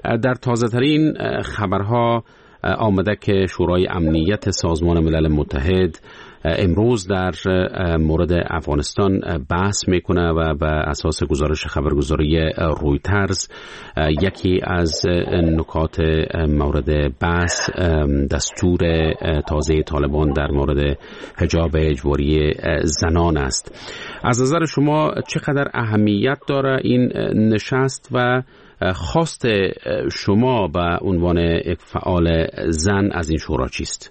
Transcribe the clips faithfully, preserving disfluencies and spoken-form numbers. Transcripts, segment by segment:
در تازه ترین خبرها آمده که شورای امنیت سازمان ملل متحد امروز در مورد افغانستان بحث میکنه و بر اساس گزارش خبرگزاری رویترز یکی از نکات مورد بحث دستور تازه طالبان در مورد حجاب اجباری زنان است. از نظر شما چقدر اهمیت داره این نشست و خواست شما به عنوان یک فعال زن از این شورا چیست؟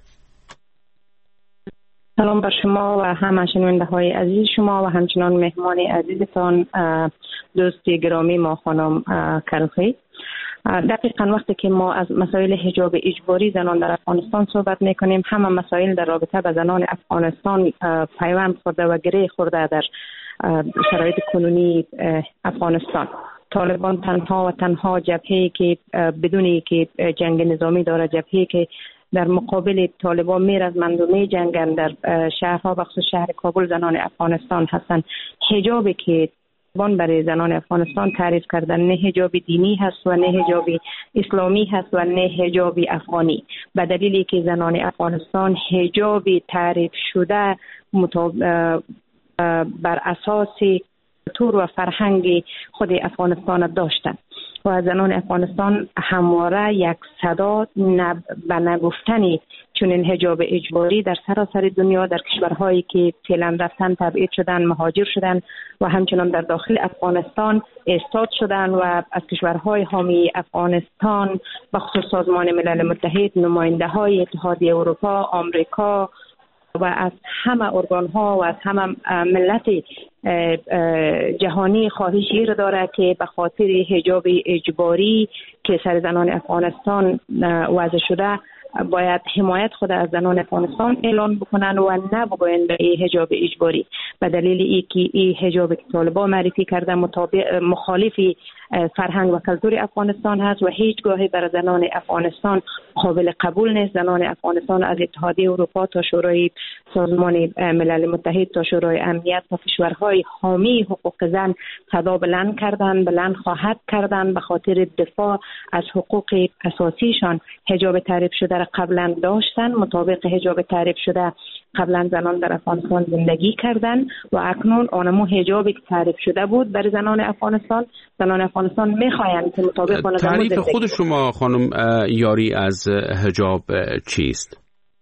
سلام بر شما و همه شنونده های عزیز شما و همچنان مهمان عزیزتان دوست گرامی ما خانم کروخی. دقیقا وقتی که ما از مسائل حجاب اجباری زنان در افغانستان صحبت میکنیم، همه مسائل در رابطه با زنان افغانستان پیوند خورده و گره خورده در شرایط کنونی افغانستان. طالبان تنها و تنها جبهه‌ای که بدونی که جنگ نظامی داره، جبهه‌ای که در مقابل طالبان میرزمند و میجنگند در شهرها بخصوص شهر کابل زنان افغانستان هستند. حجابی که طالبان برای زنان افغانستان تعریف کردن نه حجاب دینی هست و نه حجاب اسلامی هست و نه حجاب افغانی، به دلیلی که زنان افغانستان حجاب تعریف شده بر اساس طور و فرهنگ خود افغانستان داشتند و زنان افغانستان همواره یک صدا نب... به نگفتنی چنین حجاب اجباری در سراسر دنیا در کشورهایی که فعلا رفتن تبعید شدن، مهاجر شدن و همچنان در داخل افغانستان ایستاد شدن و از کشورهای حامی افغانستان بخصوص سازمان ملل متحد، نماینده های اتحادیه اروپا، آمریکا و از همه ارگان ها و از همه ملت جهانی خواهش این داره که به خاطر حجاب اجباری که سر زنان افغانستان وضع شده باید حمایت خود از زنان افغانستان اعلان بکنن و نبگوین به این حجاب اجباری، به دلیل اینکه این حجاب که طالبان معرفی کرده مطابق مخالف فرهنگ و کلتور افغانستان هست و هیچگاهی برای زنان افغانستان قابل قبول نیست. زنان افغانستان از اتحادیه اروپا تا شورای سازمان ملل متحد تا شورای امنیت تا کشورهای حامی حقوق زن صدا بلند کردن، بلند خواهد کردن به خاطر دفاع از حقوق اساسیشان. حجاب تعریف شده را قبلا داشتن، مطابق حجاب تعریف شده قبلا زنان در افغانستان زندگی کردن و اکنون آنمو حجابی که تعریف شده بود برای زنان افغانستان، زنان افغانستان میخواین که مطابق آن تعریف خود شما خانم یاری از حجاب چیست؟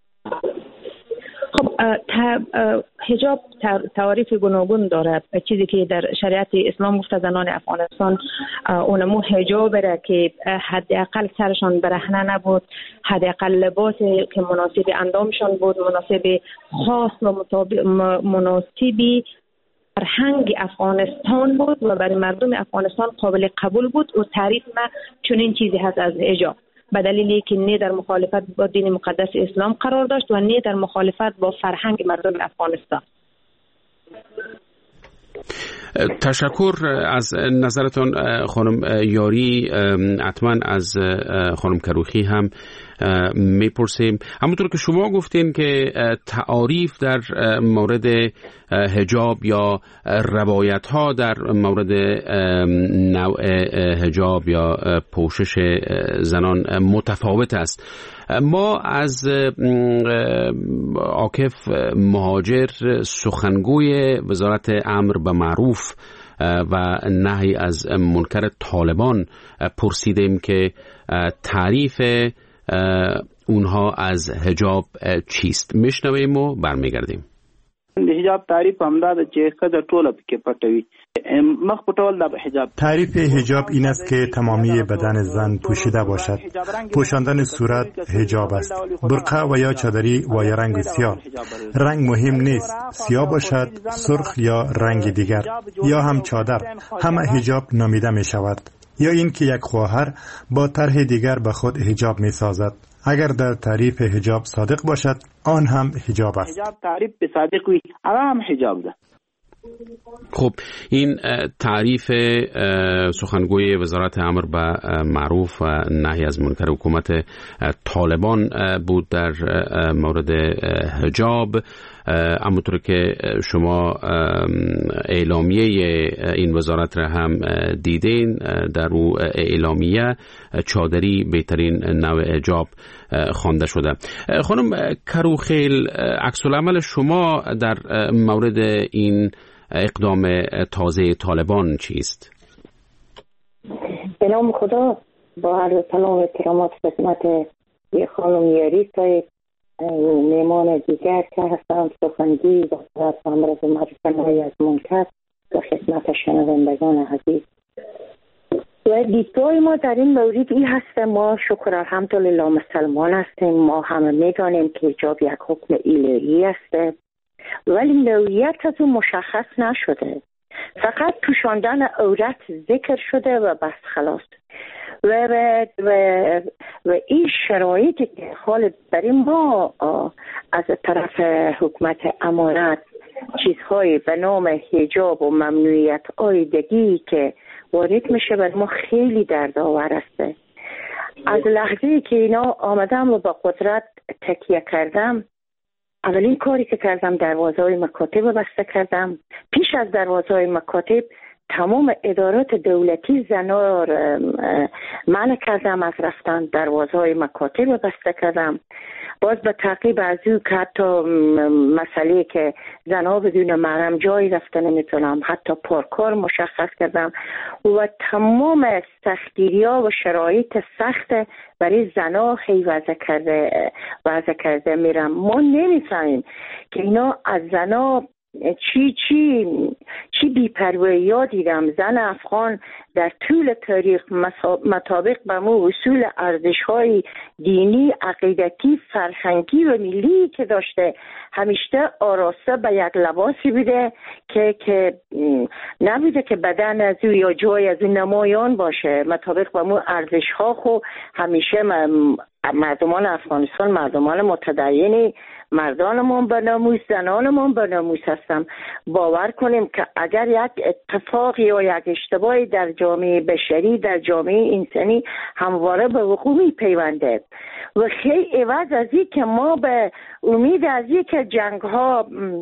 خب حجاب تعریف گوناگون داره. چیزی که در شریعت اسلام گفته زنان افغانستان اونمو حجاب را که حداقل سرشان برهنه نبود، حداقل لباس که مناسب اندامشان بود، مناسب خاص و مناسبی فرهنگ افغانستان بود و برای مردم افغانستان قابل قبول بود و تعریف ما چنین چیزی هست از حجاب، به دلیلی که نه در مخالفت با دین مقدس اسلام قرار داشت و نه در مخالفت با فرهنگ مردم افغانستان. تشکر از نظرتان خانم یاری. حتما از خانم کروخی هم میپرسیم. همونطور که شما گفتین که تعاریف در مورد حجاب یا روایت ها در مورد نوع حجاب یا پوشش زنان متفاوت است. ما از عاکف مهاجر سخنگوی وزارت امر به معروف و نهی از منکر طالبان پرسیدیم که تعریف اونها از حجاب چیست. میشنویم و برمیگردیم. حجاب تعریف همدا د چې خدای ټوله پکې پټوي. مخ پټول د حجاب تعریف حجاب این است که تمامی بدن زن پوشیده باشد. پوشاندن صورت حجاب است. برقع و یا چادری و یا رنگ سیاه. رنگ مهم نیست، سیاه باشد، سرخ یا رنگ دیگر یا هم چادر، همه حجاب نامیده می شود. یا این که یک خواهر با طرح دیگر به خود حجاب می سازد. اگر در تعریف حجاب صادق باشد آن هم حجاب است. حجاب تعریف به صادق وی هم حجاب ده. خب این تعریف سخنگوی وزارت امر به معروف و نهی از منکر حکومت طالبان بود در مورد حجاب. همونطور که شما اعلامیه این وزارت را هم دیدین، در او اعلامیه چادری بهترین نوع حجاب خوانده شده. خانم کروخیل، عکس العمل شما در مورد این اقدام تازه طالبان چیست؟ به نام خدا، با عرض سلام و احترامات خدمت یه خانم یاریسای میمان دیگر که هستم سخنگوی وزارت امراض معروفه از منکر و خدمت شنوندگان عزیز. و دیدگاه ما در این مورد این هست، ما شکر الحمدلله مسلمان هستیم، ما همه میدانیم که حجاب یک حکم الهی است، ولی نوعیت از اون مشخص نشده، فقط پوشاندن عورت ذکر شده و بس خلاص. و, و, و, و این شرایطی که حال برای ما از طرف حکومت امارت چیزهایی به نام حجاب و ممنوعیت آیدگی که وارد میشه بر ما خیلی دردآور است. از لحظه‌ای که اینا آمدم و با قدرت تکیه کردم، اولین کاری که کردم دروازه‌های مکاتب بسته کردم. پیش از دروازه‌های مکاتب تمام ادارات دولتی زنا را منع کردم از رفتن، دروازه‌های مکاتب بسته کردم. باز به تعقیب از او که حتی مسئله که زنا بدون محرم جایی رفته نمیتونم، حتی پارکار مشخص کردم و تمام سختگیری‌ها و شرایط سخت برای زنا هی وضع کرده وضع کرده میرم. ما نمی‌فهمیم که اینا از زنا چی چی چی بی‌پروایی دیدم. زن افغان در طول تاریخ مطابق به مو اصول ارزش‌های دینی، عقیدتی، فرهنگی و ملی که داشته همیشه آراسته به یک لباسی بوده که که نبوده که بدن از او یا جای از او نمایان باشه. مطابق به مو ارزش‌ها خو همیشه مردمان افغانستان مردمان متدینی، مردانمون به ناموس، زنانمون به ناموس هستم. باور کنیم که اگر یک اتفاقی یا یک اشتباهی در جامعه بشری، در جامعه انسانی همواره به وقوع میپیونده و خیلی عوض از این که ما به امید از این که جنگ ها،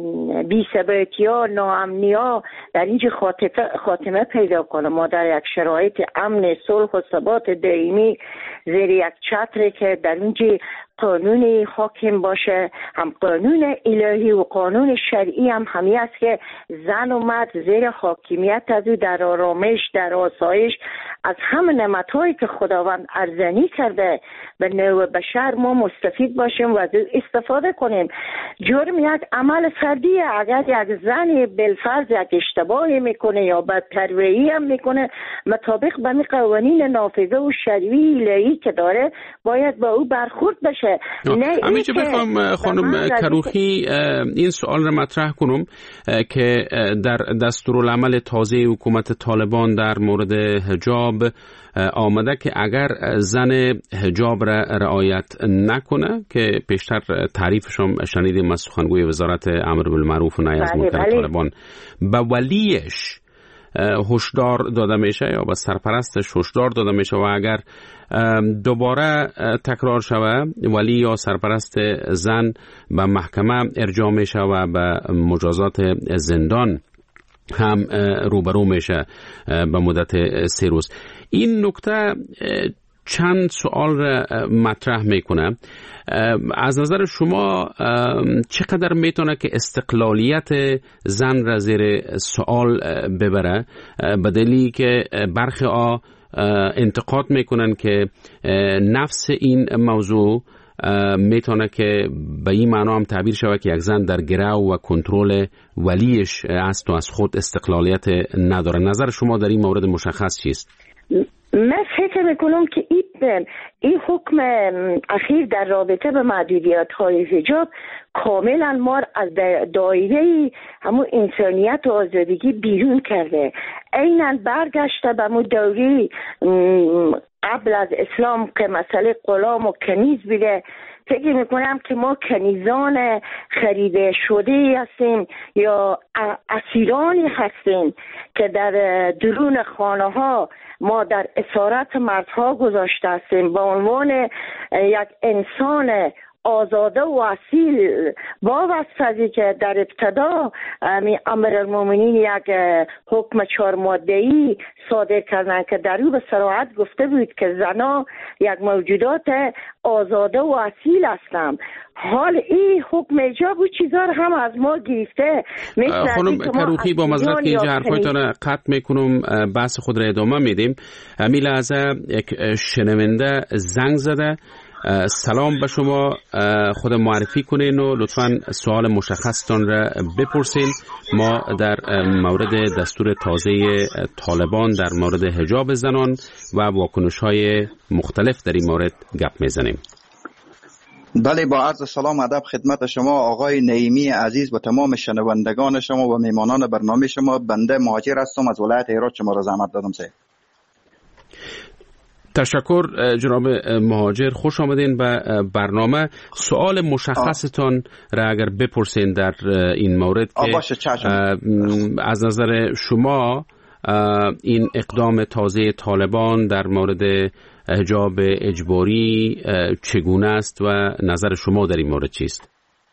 بی‌ثباتی ها، ناامنی ها در اینجا خاتمه پیدا کنه، ما در یک شرایط امن، صلح و ثبات دائمی زیر یک چتری که در اینجا قانونی حاکم باشه، هم قانون الهی و قانون شرعی هم همی است که زن و مرد زیر حاکمیت از او در آرامش، در آسایش از همه نعمت‌هایی که خداوند ارزانی کرده به نوع بشر ما مستفید باشیم و از او استفاده کنیم. جرم یک عمل فردیه. اگر یک زن بالفرض یک اشتباهی میکنه یا بدپروایی هم میکنه، مطابق به قوانین نافذه و شرعی الهی که داره باید با او برخورد بشه. همیشه بخوام خانم کروخی این سوال را مطرح کنم که در دستورالعمل تازه حکومت طالبان در مورد حجاب آمده که اگر زن حجاب را رعایت نکنه، که پیشتر تعریفش هم شنیدیم از سخنگوی وزارت امر بالمعروف و نهی از منکر طالبان، به ولیش هشدار داده میشه یا به سرپرستش هشدار داده میشه و اگر دوباره تکرار شوه ولی یا سرپرست زن به محکمه ارجاع میشه و به مجازات زندان هم روبرو میشه به مدت سه روز. این نکته چند سوال را مطرح میکنه. از نظر شما چقدر میتونه که استقلالیت زن را زیر سوال ببره، به دلیلی که برخی ها انتقاد میکنن که نفس این موضوع میتونه که به این معنا هم تعبیر شود که یک زن در گرو و کنترل ولیش است و از خود استقلالیت نداره. نظر شما در این مورد مشخص چیست؟ من فکر میکنم که این این حکم اخیر در رابطه به محدودیت های حجاب کاملا ما از دایره همون انسانیت و آزادگی بیرون کرده. عیناً برگشته به همون دوره قبل از اسلام که مسئله غلام و کنیز بوده. فکر میکنم که ما کنیزان خریده شده هستیم یا اسیرانی هستیم که در درون خانه ها ما در اسارت مردها گذاشته هستیم به عنوان یک انسان آزاده و اصیل وابسته که در ابتدا امیرالمومنین یک حکم چهار ماده‌ای صادر کردند که در او به صراحت گفته بود که زنها یک موجودات آزاده و اصیل هستند. حال این حکم ایجاب و چیزا رو هم از ما گرفته. خانم کروخی، با معذرت که اینجا حرفایتان قطع میکنم، بحث خود را ادامه میدیم. می لحظه یک شنونده زنگ زده. سلام به شما، خود معرفی کنین و لطفاً سوال مشخصتان را بپرسین. ما در مورد دستور تازه طالبان در مورد حجاب زنان و واکنش‌های مختلف در این مورد گپ میزنیم. بله، با عرض سلام ادب خدمت شما آقای نعیمی عزیز و تمام شنوندگان شما و میمانان برنامه شما. بنده مهاجر هستم از ولایت هرات، شما را زحمت دادم سه. تشکر جناب مهاجر، خوش آمدین به برنامه. سوال مشخصتان را اگر بپرسین در این مورد که از نظر شما این اقدام تازه طالبان در مورد حجاب اجباری چگونه است و نظر شما در این مورد چیست؟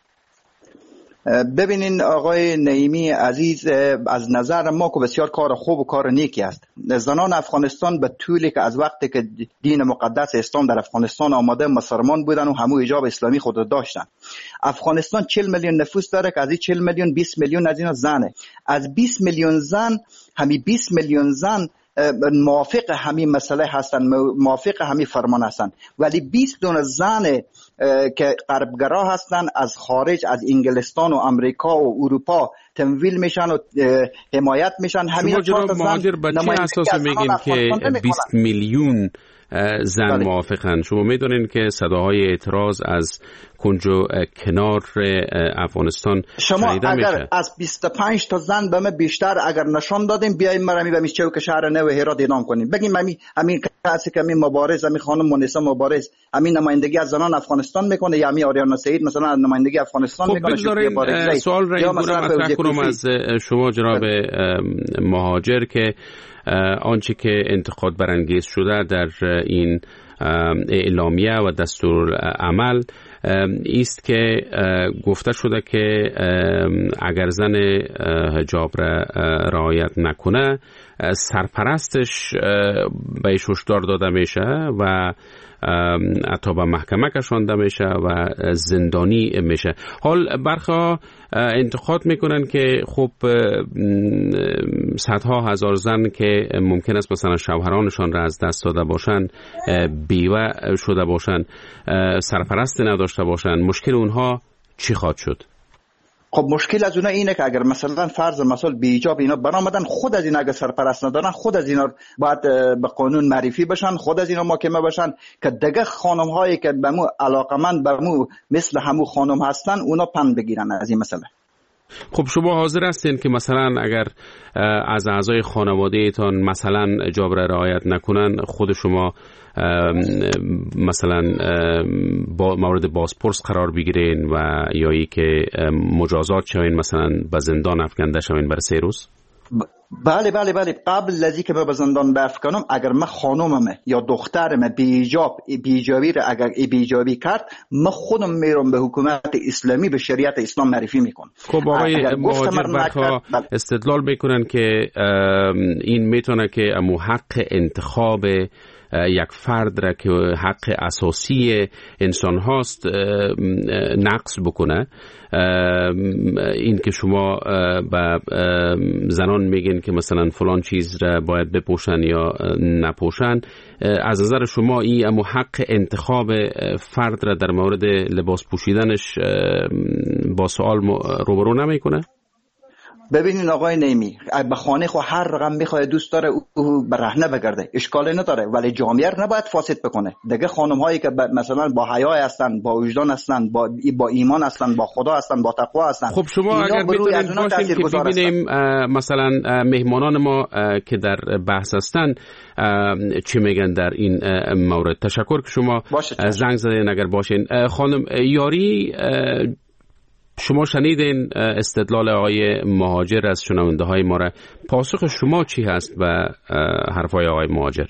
ببینین آقای نعیمی عزیز، از نظر ما که بسیار کار خوب و کار نیکی است. زنان افغانستان به طولی که از وقتی که دین مقدس اسلام در افغانستان آمده مسلمان بودن و همو حجاب اسلامی خود را داشتن. افغانستان چهل میلیون نفوس داره که از این چهل میلیون بیست میلیون از اینا زنه. از بیست میلیون زن، همین بیست میلیون زن موافق همین مسئله هستن، موافق همین فرمان هستن، ولی بیست دونه زن که غربگرا هستن از خارج، از انگلستان و امریکا و اروپا تمویل میشن و حمایت میشن. همین جناب مهاجر به چه اساس میگین که بیست میلیون زن بله. موافقن؟ شما میدونین که صداهای اعتراض از کنج و کنار افغانستان شما اگر میشه. از بیست و پنج تا زن به من بیشتر اگر نشان دادیم بیایم مرمی به چوک شهر نو هرات اعلام کنیم، بگیم همین همین کسی که همین مبارز، همین خانم مونسا مبارز همین نمایندگی از زنان افغانستان میکنه، یا همین آریانا سعید مثلا نمایندگی افغانستان خب میکنه. خب سوال را این مطرح کنم از شما جناب مهاجر که آنچه که انتقاد برانگیز شده در این اعلامیه و دستور عمل است که گفته شده که اگر زن حجاب را رعایت نکنه سرپرستش بهش هشدار داده میشه و حتی به محکمه کشانده میشه و زندانی میشه. حال برخا انتقاد میکنن که خب صدها هزار زن که ممکن است مثلا شوهرانشان را از دست داده باشن، بیوه شده باشن، سرپرست نداشته باشن، مشکل اونها چی خواهد شد؟ خب مشکل از اونها اینه که اگر مثلا فرض مثال بی حجاب اینا برآمدن، خود از اینا اگر سرپرست ندارن خود از اینا باید به قانون معرفی بشن، خود از اینا محاکمه بشن که دیگه خانم هایی که به مو علاقمند به مو مثل همو خانم هستن اونا پند بگیرن از این مسئله. خب شما حاضر هستین که مثلا اگر از اعضای خانواده ایتان مثلا حجاب را رعایت نکنن خود شما مثلا با مورد بازپرس قرار بگیرین و یا ای که مجازات شوین، مثلا به زندان افکنده شوین برای سه روز؟ بله بله بله قبل لذی که من به زندان بفکنم، اگر من خانومم یا دخترم بیجاب بیجابی را اگر بیجابی کرد، من خودم میرم به حکومت اسلامی، به شریعت اسلام معرفی میکنم. خب آقای مهاجر برخا استدلال میکنن که این میتونه که امو حق انتخاب یک فرد را که حق اساسی انسان هاست نقص بکنه. این که شما به زنان میگین که مثلا فلان چیز را باید بپوشن یا نپوشن، از نظر شما این امو حق انتخاب فرد را در مورد لباس پوشیدنش با سوال روبرو نمیکنه؟ ببینین آقای نعیمی، به خانه خو هر رقم میخواد دوست داره او برهنه بگرده، اشکالی نداره، ولی جامعه رو نباید فاسد بکنه. دیگه خانم هایی که مثلا با حیا هستن، با وجدان هستن، با با ایمان هستن، با خدا هستن، با تقوا هستن. خب شما اگر میتونید باشین که ببینیم مثلا مهمانان ما که در بحث هستن چی میگن در این مورد. تشکر که شما زنگ زدین. اگر باشین خانم یاری، شما شنیدین استدلال آقای مهاجر از شنونده های ما را، پاسخ شما چی هست به حرفای آقای مهاجر؟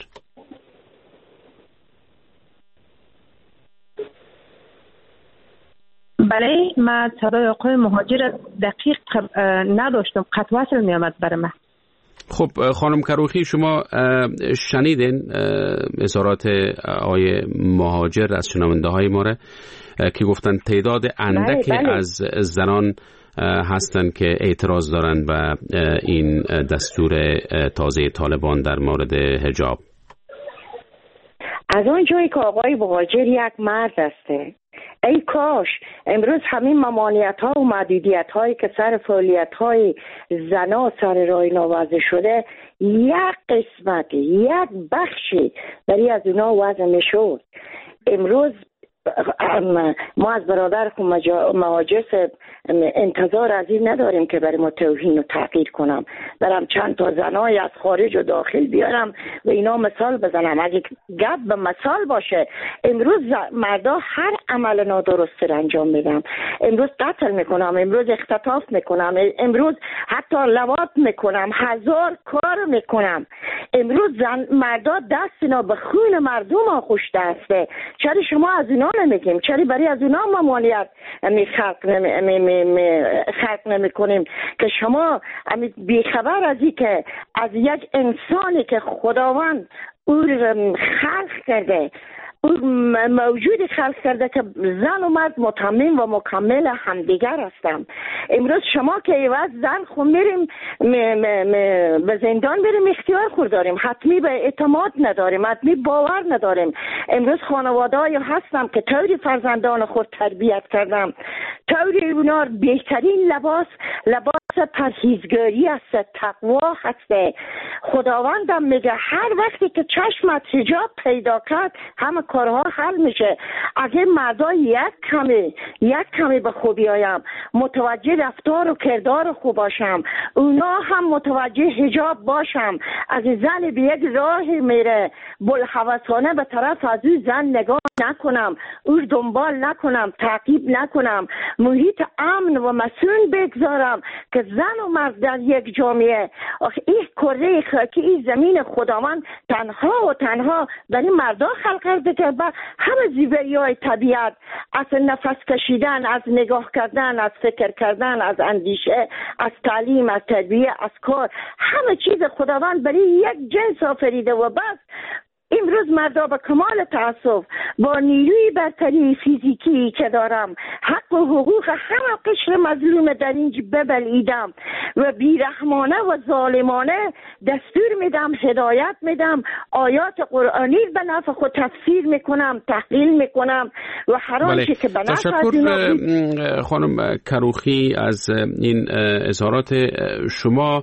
برای من صدای آقای مهاجر دقیق نداشتم، قطع وصل می آمد برای من. خب خانم کروخی، شما شنیدین اظهارات آقای مهاجر از شنونده های ما را که گفتن تعداد اندکی بله بله. از زنان هستند که اعتراض دارند به این دستور تازه طالبان در مورد حجاب. از اون جایی که آقای مهاجر یک مرد هسته، ای کاش امروز همین ممانعت ها و محدودیت هایی که سر فعالیت های زنا سر راه نوازه شده یک قسمت یک بخشی برای از اونا وضع میشد. امروز ما از برادر مهاجر انتظار از این نداریم که برای ما توهین و تحقیر کنم، برم چند تا زنای از خارج و داخل بیارم و اینا مثال بزنم. اگه گپ به مثال باشه، امروز مردا هر عمل نادرست را انجام میدم، امروز قتل میکنم، امروز اختطاف میکنم، امروز حتی لواط میکنم، هزار کار میکنم. امروز زن مردا دست اینا به خون مردم آغوش دسته. چرا شما از اینا نمیگیم؟ چرا برای از اونا ممانعت می خلق نمی, می, می خلق نمی کنیم که شما بیخبر از این که از یک انسانی که خداوند او خلق کرده، او موجود خلق کرده که زن و مرد متمم و مکمل همدیگر هستم. امروز شما که ایواز زن خود میریم به زندان بریم اختیار خود داریم، حتمی به اعتماد نداریم، حتمی باور نداریم. امروز خانواده های هستم که طوری فرزندان خود تربیت کردم، طوری اونا بهترین لباس لباس پرهیزگاری است، تقوا هست. خداوندم میگه هر وقتی که چشمت حجاب پیدا کرد همه کارها حل میشه. اگه مردا یک کمی یک کمی به خوبی آیم، متوجه رفتار و کردار خوب باشم، اونا هم متوجه حجاب باشم، از زن به یک راه میره بلحوثانه به طرف از او زن نگاه نکنم، او دنبال نکنم، تعقیب نکنم، محیط امن و مسئول بگذارم که زن و مرد در یک جامعه. آخه این کره خاکی، این زمین خداوند تنها و تنها برای مردا خلق کرده که با همه زیبایی های طبیعت، از نفس کشیدن، از نگاه کردن، از فکر کردن، از اندیشه، از تعلیم، از تربیه، از کار، همه چیز خداوند برای یک جنس آفریده و بس. امروز مردا به کمال تأسف با نیروی برتری فیزیکی که دارم حق و حقوق همه قشر مظلوم در اینج ببلعیدم و بیرحمانه و ظالمانه دستور میدم، هدایت میدم، آیات قرآنی به نفع خود تفسیر میکنم، تحلیل میکنم و هر آنچه که به نفع. تشکر خانم کروخی از این اظهارات شما.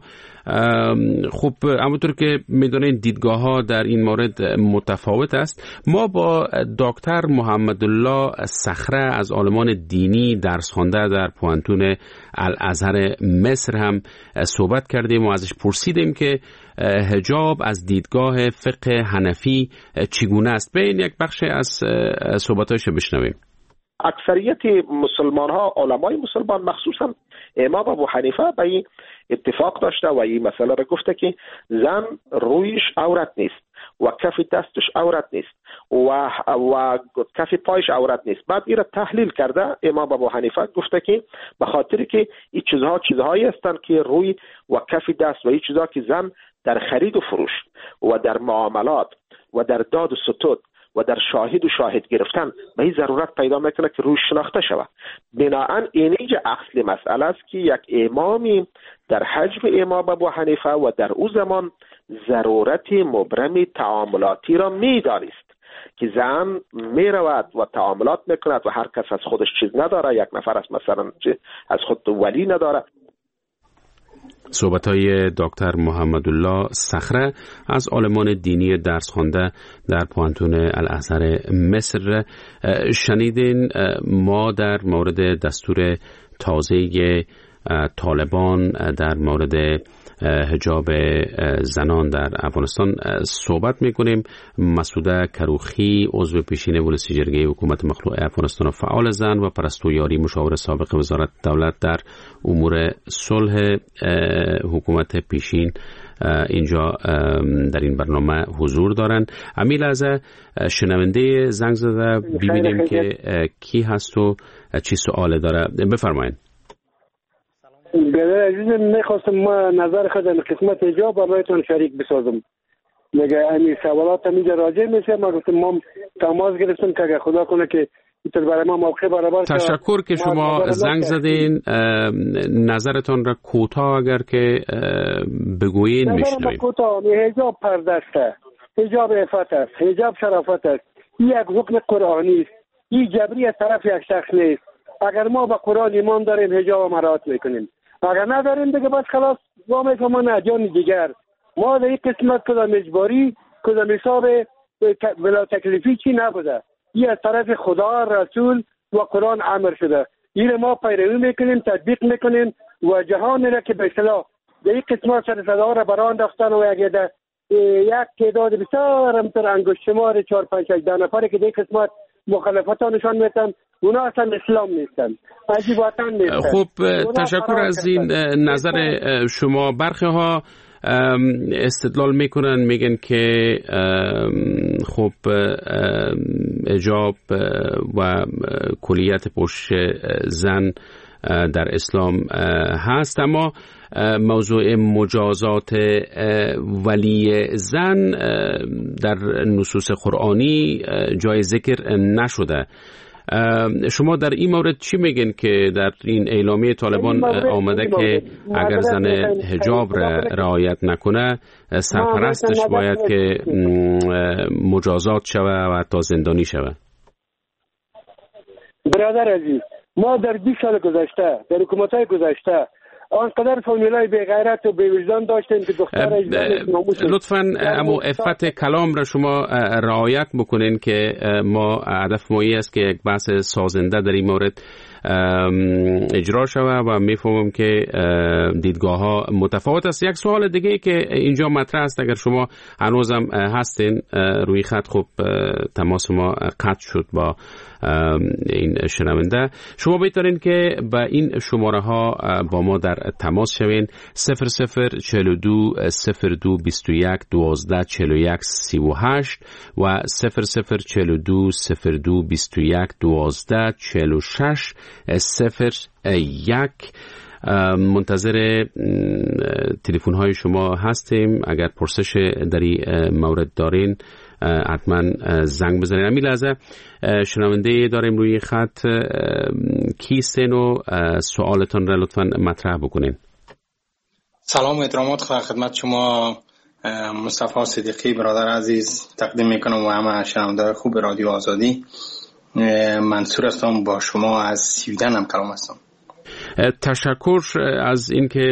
خب همونطور که میدونین دیدگاه ها در این مورد متفاوت است. ما با دکتر محمدالله صخره از عالمان دینی درس خوانده در پوانتون الازهر مصر هم صحبت کردیم و ازش پرسیدیم که حجاب از دیدگاه فقه حنفی چگونه است. به این یک بخش از صحبتایش بشنویم. اکثریت مسلمان ها، علمای مسلمان مخصوصا امام ابو حنیفه به این اتفاق داشته و این مسئله را گفته که زن رویش عورت نیست و کف دستش عورت نیست و و کف پایش عورت نیست. بعد این را تحلیل کرده امام ابو حنیفه گفته که به خاطر که این چیزها چیزهایی هستند که روی و کف دست و این چیزها که زن در خرید و فروش و در معاملات و در داد و ستود و در شاهد و شاهد گرفتن به این ضرورت پیدا میکنه که روش شناخته شود. بناهن اینجا اصل مسئله است که یک امامی در حجم امام ابو حنیفه و در او زمان ضرورت مبرم تعاملاتی را میدانست که زن میرود و تعاملات میکند و هر کس از خودش چیز نداره، یک نفر از مثلا از خود ولی نداره. صحبت‌های دکتر محمدالله صخره از عالمان دینی درس خوانده در پوانتون الازهر مصر شنیدین. ما در مورد دستور تازه طالبان در مورد حجاب زنان در افغانستان صحبت میکنیم. مسعوده کروخی عضو پیشین ولسی جرگه حکومت مخلوع افغانستان و فعال زن و پرستو یاری مشاور سابق وزارت دولت در امور صلح حکومت پیشین اینجا در این برنامه حضور دارن. امیل از شنونده زنگ زده ببینیم که کی هست و چی سوال داره. بفرمایید. برادر عزیز، میخواستم ما نظر خود در قسمت حجاب با بایتون شریک بسازم. میگه این سوالات هم اینجا راجع میشه. ما گفتم ما تماس گرفتم که اگه خدا کنه که اینطور برای ما موقع برابر. تشکر که شما زنگ زدین. نظرتان را کوتاه اگر که بگویین میشنویم. نظر کوتاه. حجاب پرده است، حجاب عفت است، حجاب شرافت است. این یک حکم قرآنی است. این جبری از طرف یک شخص نیست. اگر ما به قرآن ایمان داریم حجاب مراعات میکنیم، اگر نداریم دیگه بس خلاص وا میکنم نه جان دیگر. ما در این قسمت کدام اجباری کدام حساب بلا تکلیفی چی نبوده. این از طرف خدا، رسول و قرآن امر شده. این ما پیروی میکنیم، تطبیق میکنیم و جهان را که به اصطلاح در این قسمت سر صدا را بران رفتن و یک یک تعداد بسیار همتر انگشت شمار چهار پنج شش نفری که در این قسمت مخالفتانشان میتن، اونا اصلا اسلام نیستن، عجیب وطن نیستن. خب تشکر از این نظر شما. برخی ها استدلال میکنن، میگن که خب حجاب و کلیت پوشش زن در اسلام هست، اما موضوع مجازات ولی زن در نصوص قرآنی جای ذکر نشده. شما در این مورد چی میگن که در این اعلامیه طالبان آمده که اگر زن حجاب را رعایت نکنه سرپرستش باید که مجازات شوه و حتی زندانی شوه؟ برادر عزیز، ما در بیست سال گذشته در حکومت‌های گذشته آنقدر فامیلای بی غیرت و بی وجدان داشتیم که دختر لطفاً امو عفت کلام را شما رعایت بکنین که ما هدف ما است که یک بحث سازنده در این مورد اجرا شود و میفهمم که دیدگاه ها متفاوت است. یک سوال دیگه که اینجا مطرح است، اگر شما هنوزم هستین روی خط، خب تماس ما قطع شد با این شنونده. شما بهترین که با این شماره ها با ما در تماس شوین. صفر صفر چهل و دو صفر دو بیست و یک دوازده چهل و یک سی و هشت و صفر صفر چهل و دو صفر دو بیست و یک دوازده چهل و شش صفر یک. منتظر تلفن های شما هستیم. اگر پرسش در این مورد دارین حتما زنگ بزنید. همین لحظه شنونده داریم روی خط. کیستین و سوالتان را لطفا مطرح بکنین. سلام و احترامات خدمت شما مصطفی صدیقی برادر عزیز تقدیم میکنم و همه شنونده خوب رادیو آزادی. منصور هستم، با شما از سویدن هم کلام هستم. تشکر از اینکه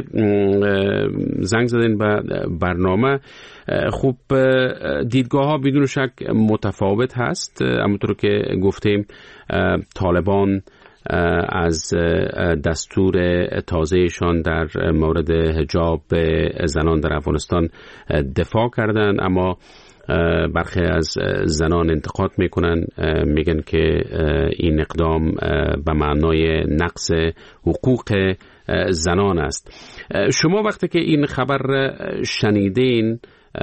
زنگ زدین به برنامه. خوب، دیدگاه ها بدون شک متفاوت هست. همونطور که گفتیم طالبان از دستور تازهشان در مورد حجاب زنان در افغانستان دفاع کردند، اما برخی از زنان انتقاد میکنن، میگن که این اقدام به معنای نقض حقوق زنان است. شما وقتی که این خبر شنیدین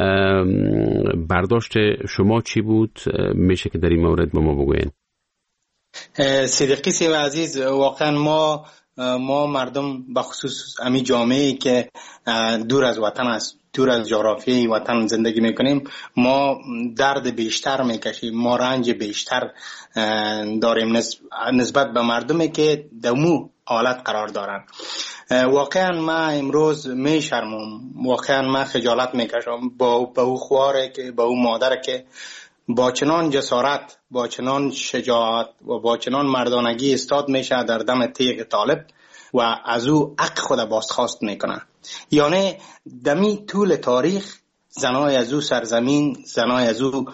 برداشت شما چی بود؟ میشه که در این مورد به ما بگوین؟ صدیقی سی و عزیز، واقعا ما ما مردم بخصوص امی جامعه‌ای که دور از وطن است، دور از جغرافیای وطن زندگی میکنیم، ما درد بیشتر میکشیم، ما رنج بیشتر داریم نسبت به مردمی که دمو حالت قرار دارن. واقعا ما امروز میشرمم، واقعا ما خجالت میکشم با با او خواره که با او مادر که با چنان جسارت، با چنان شجاعت و با چنان مردانگی استاد میشه در دم تیغ طالب و از او حق خود بازخواست میکنه. یعنی دمی طول تاریخ زنای از او سرزمین، زنای از او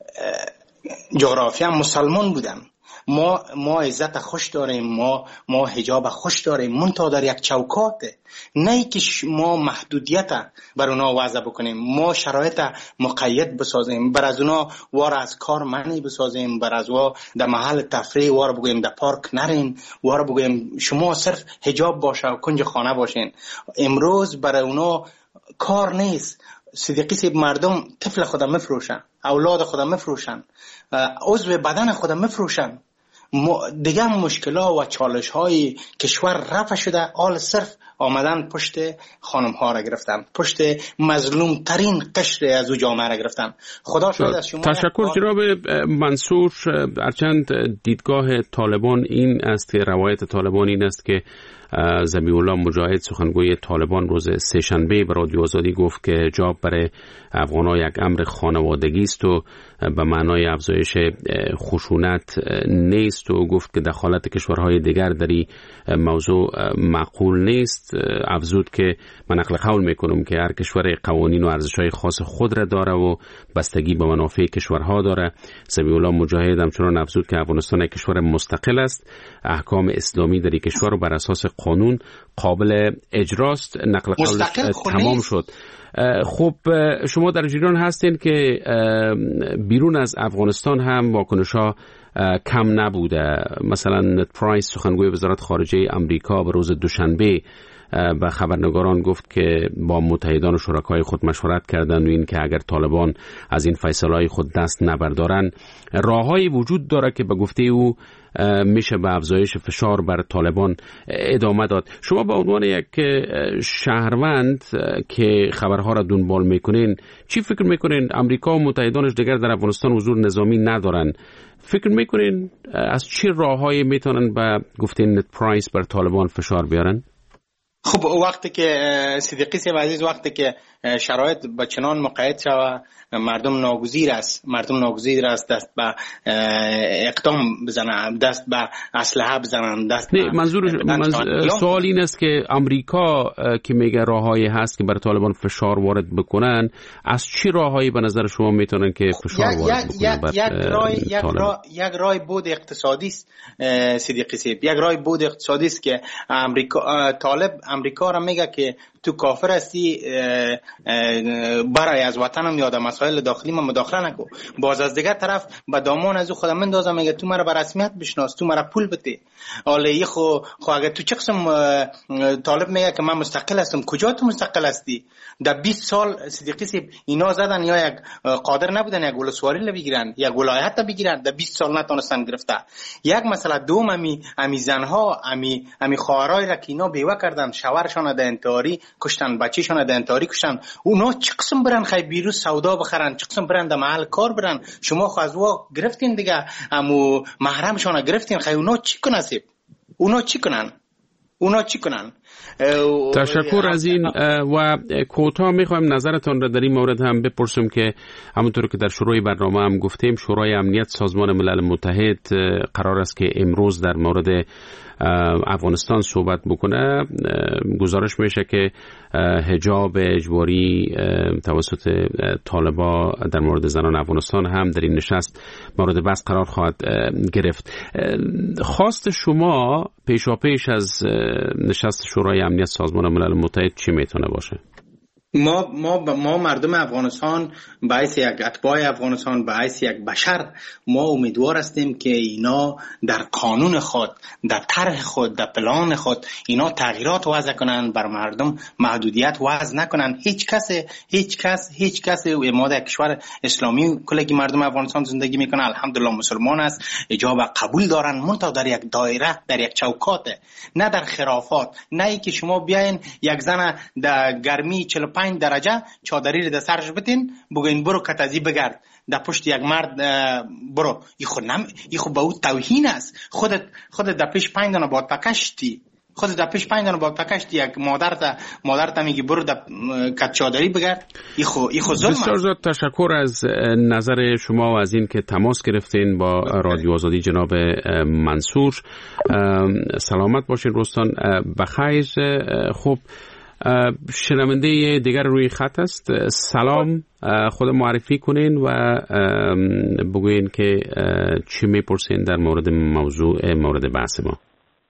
جغرافیا مسلمان بودن. ما ما عزت خوش داریم، ما ما حجاب خوش داریم، منتها در یک چوکاته، نه که ما محدودیت بر اونا وضع بکنیم، ما شرایط مقید بسازیم، بر از اونا وار از کار منی بسازیم، بر از وا در محل تفریح وار بگویم در پارک نرین، وار بگویم شما صرف حجاب باشه و کنج خانه باشین. امروز برای اونا کار نیست. صدیقی سیب مردم طفل خودم مفروشن، اولاد خودم مفروشن، عضو بدن خودم مفروشن. دیگه مشکلات و چالش های کشور رفع شده، آل صرف آمدن پشت خانم ها را گرفتن، پشت مظلوم ترین قشر از او جامعه را گرفتتن. خدا شاید از شما. تشکر جناب منصور. هرچند دیدگاه طالبان این است که روایت طالبان این است که ذبیح الله مجاهد سخنگوی طالبان روز سه‌شنبه به رادیو آزادی گفت که حجاب برای افغان‌ها یک امر خانوادگی است و به معنای افزایش خشونت نیست و گفت که دخالت کشورهای دیگر در این موضوع معقول نیست. افزود که من نقل قول میکنم که هر کشور قوانین و ارزش‌های خاص خود را داره و بستگی به منافع کشورها داره. ذبیح الله مجاهد همچنان افزود که افغانستان یک کشور مستقل است، احکام اسلامی در این کشور بر اساس قانون قابل اجراست. نقل قول تمام شد. خب شما در جریان هستین که بیرون از افغانستان هم واکنش‌ها کم نبوده. مثلا نت پرایس سخنگوی وزارت خارجه امریکا به روز دوشنبه به خبرنگاران گفت که با متحدان و شرکای خود مشورت کردند و این که اگر طالبان از این فیصله‌های خود دست نبردارن راههایی وجود داره که به گفته او میشه به افزایش فشار بر طالبان ادامه داد. شما به عنوان یک شهروند که خبرها را دنبال میکنین چی فکر میکنین؟ امریکا و متحدانش دیگر در افغانستان حضور نظامی ندارن. فکر میکنین از چه راههایی میتونن به گفته نت پرایس بر طالبان فشار بیارن؟ خب وقتی که صدیقی سیب عزیز وقتی که شرایط به چنان مقید شود مردم ناگزیر است مردم ناگزیر است دست به اقدام بزنن، دست به اسلحه بزنن، دست نه منظور منظور سوال این است که امریکا که میگه راههایی هست که بر طالبان فشار وارد بکنن، از چه راههایی به نظر شما میتونن که فشار وارد بکنن بر یک راه یک راه یک راه بود اقتصادی است صدیقی سیب، یک راه بود اقتصادی است که امریکا طالب امریکا را میگه که تو کافر هستی برای از وطنم یا در مسائل داخلی من مداخله نکو. باز از دیگر طرف به دامان از او خودم مندازم میگه تو مرا به رسمیت بشناس، تو مرا پول بده. حالا خو خو اگه تو چه قسم طالب میگه که من مستقل هستم، کجا تو مستقل هستی؟ در بیست سال صدیقی سیب اینا زدن یا یک قادر نبودن یک ولسوالی بگیرن، یک ولایت بگیرن، در بیست سال نتونستن گرفته. یک مسئله دوم امی امی زنها امی امی خواهرای را که اینا بیوه کردن، شوهرشان در انتحاری کشتن، بچه‌شان در انتحاری کشتن. اونا چه قسم برن خی بیرو سودا بخرن، چه قسم برن در محل کار برن؟ شما خو از وا گرفتین دیگه، امو محرمشان گرفتین، خی اونا چی کنن؟ سیب اونا چی کنن؟ اونا چی کنن؟ تشکر از این و کوتاه میخوایم نظرتان را در این مورد هم بپرسم که همونطور که در شروع برنامه هم گفتیم شورای امنیت سازمان ملل متحد قرار است که امروز در مورد افغانستان صحبت بکنه. گزارش میشه که حجاب اجباری توسط طالبا در مورد زنان افغانستان هم در این نشست مورد بحث قرار خواهد گرفت. خواست شما پیشاپیش از نشست شورای امنیت سازمان ملل متحد چی میتونه باشه؟ ما ما ما مردم افغانستان به حیث یک اتباع افغانستان، به حیث یک بشر، ما امیدوار هستیم که اینا در قانون خود، در طرح خود، در پلان خود اینا تغییرات وضع کنن، بر مردم محدودیت وضع نکنن. هیچ کس هیچ کس هیچ کس ما در کشور اسلامی کلگی مردم افغانستان زندگی میکنه، الحمدلله مسلمان است، حجاب قبول دارن، منتها در یک دایره، در یک چوکات، نه در خرافات. نه ای که شما بیاین یک زن در گرمی چهل و پنج درجه چادری رو در سرش بتین بگوین برو کتازی بگرد در پشت یک مرد برو، ای خود نم ای خود به او توهین است. خودت خودت در پیش پنج دانه باد پکشتی خودت در پیش پنج دانه باد پکشتی یک مادر تا مادر تا میگی برو در کت چادری بگرد، ای خود ای خود ظلم است. بسیار زیاد تشکر از نظر شما و از این که تماس گرفتین با رادیو آزادی. جناب منصور سلامت باشین. روستان بخیر. خب شنونده دیگر روی خط است. سلام، خود معرفی کنین و بگوین که چی میپرسین در مورد موضوع مورد بحث ما.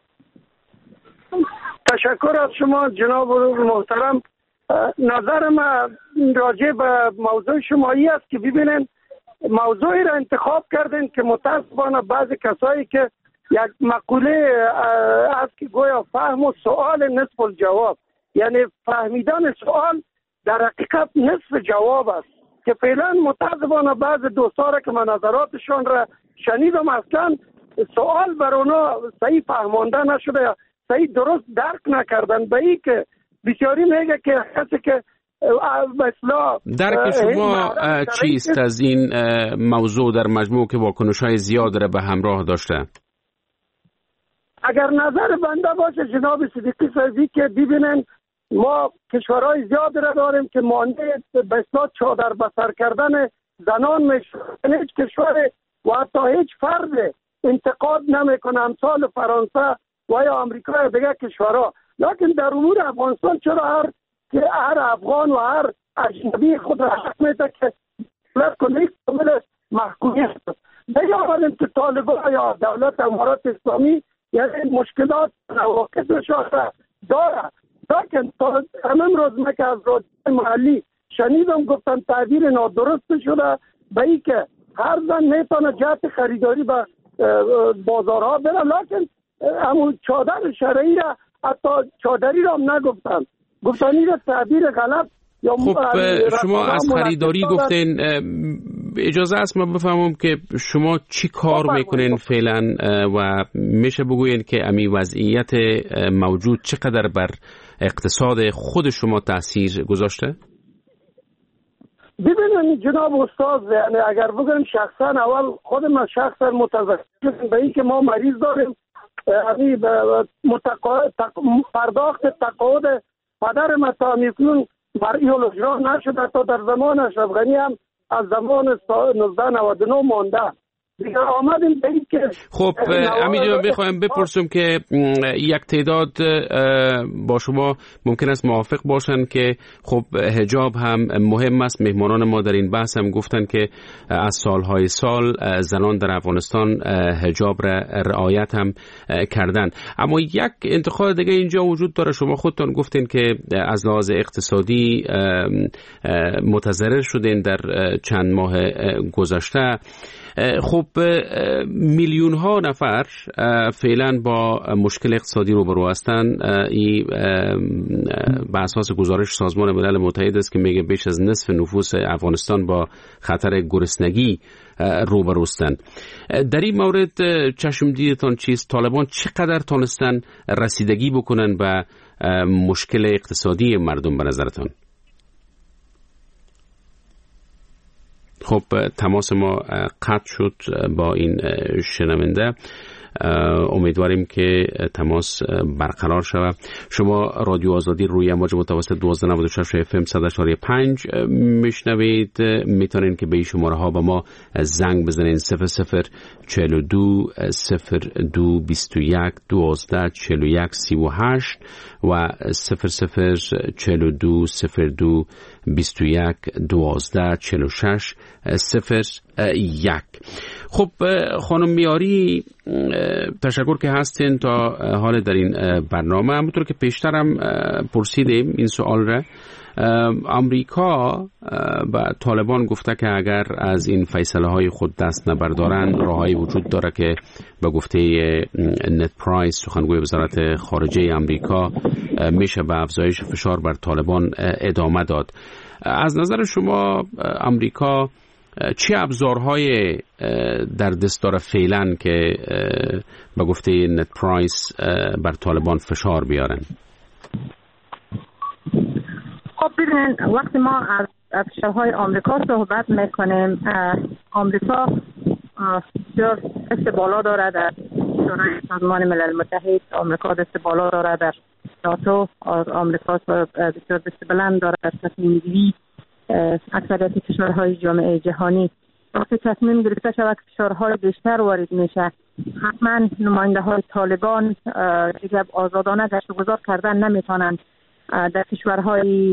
تشکر از شما جناب محترم. نظر من راجع به موضوع شمایی است که ببینین موضوعی را انتخاب کردین که متاسفانه بعضی کسایی که یک مقوله است که گویا فهم و سوال نصف الجواب، یعنی فهمیدن سوال در حقیقت نصف جواب است که فعلا متاسفانه بعض دوستا را که من نظراتشان را شنیدم اصلا سوال بر اونا صحیح فهمانده نشده یا صحیح درست درک نکردن به این که بسیاری میگه که کسی که مثلا درک شما چیست از این موضوع در مجموع که واکنش‌های زیاد را به همراه داشته؟ اگر نظر بنده باشه جناب صدیقی صاحبی که ببینن ما کشورهای زیاد را داریم که مانع به اصطلاح چادر بسر کردن زنان میشه. هیچ کشور و حتی هیچ فرد انتقاد نمیکنه امثال فرانسه و یا آمریکا یا دیگر کشورها، لکن در امور افغانستان چرا هر که هر افغان و هر اجنبی خود را حق میده که دولت کنه کامل محکومیت نیاوریم که طالبان یا دولت امارات اسلامی یعنی مشکلات نواقصشان را داره. لکن تا همین روز من که از رادیو محلی شنیدم گفتن تعبیر نادرست شده به این که هر زن میتونه جهت خریداری به بازارها بره، لکن همون چادر شرعی را حتی چادری را هم نگفتن، گفتن این را تعبیر غلط. خب شما از خریداری گفتین، اجازه است من بفهمم که شما چی کار میکنین فعلا و میشه بگوین که امی وضعیت موجود چقدر بر اقتصاد خود شما تاثیر گذاشته؟ ببینید جناب استاد، یعنی اگر بگم شخصا اول خود من شخصا متذکر به این که ما مریض داریم، یعنی متقاعد پرداخت تقاعد پدر من تا میکنون برای اجرا نشده تا در زمان اشرف غنی هم از زمان نوزده نود و نه مانده. دیگه آمدیم به این که خب همینجا بخوایم بپرسم که یک تعداد با شما ممکن است موافق باشن که خب حجاب هم مهم است. مهمانان ما در این بحث هم گفتن که از سالهای سال زنان در افغانستان حجاب را رعایت هم کردن، اما یک انتقاد دیگه اینجا وجود داره. شما خودتان گفتین که از لحاظ اقتصادی متضرر شدین در چند ماه گذشته. خب میلیون ها نفر فعلا با مشکل اقتصادی روبرو هستند. این به اساس گزارش سازمان ملل متحد است که میگه بیش از نصف نفوس افغانستان با خطر گرسنگی روبرو هستند. در این مورد چشم دیدتان چیست؟ طالبان چقدر تونستن رسیدگی بکنن به مشکل اقتصادی مردم به نظرتان؟ خب تماس ما قطع شد با این شنونده. امیدواریم که تماس برقرار شود. شما رادیو آزادی روی امواج متوسط دوازده نود و شش اف ام صد و چهار و پنج میشنوید. میتونین که به این شماره ها با ما زنگ بزنین صفر صفر چهل و دو صفر دو بیست و یک دوازده چهل و یک سی و هشت و صفر صفر چهل و دو صفر دو بیست و یک دوازده چهل و شش صفر یک. خب خانم میاری، تشکر که هستین تا حال در این برنامه. همونطور که پیشترم پرسیدیم این سوال را، امریکا به طالبان گفته که اگر از این فیصله های خود دست نبردارن راهی وجود داره که به گفته نت پرایس سخنگوی وزارت خارجه امریکا میشه به افزایش فشار بر طالبان ادامه داد. از نظر شما امریکا چه ابزارهای در دست داره فعلا که به گفته نت پرایس بر طالبان فشار بیارن؟ خب ببینید وقتی ما از از فشارهای آمریکا صحبت میکنیم، آمریکا دست بالا داره در شورای سازمان ملل متحد، آمریکا دست بالا داره در ناتو، آمریکا بسیار دست بلند داره در تصمیم گیری اکثریت کشورهای جامعه جهانی. وقتی تصمیم گرفته شود که فشارهای بیشتر وارد میشه، حتما نماینده های طالبان دیگه آزادانه گشت و گذار کردن نمیتونن در کشورهای